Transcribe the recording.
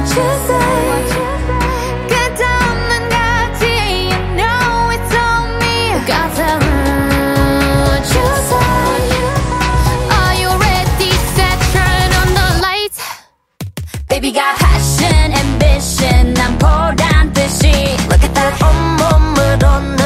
you say? 끝없는 가지, you know it's on me. Gotta what you say? Are you ready? Set, turn on the lights. Baby got passion, ambition, 난 보란 듯이. Look at that 온몸으로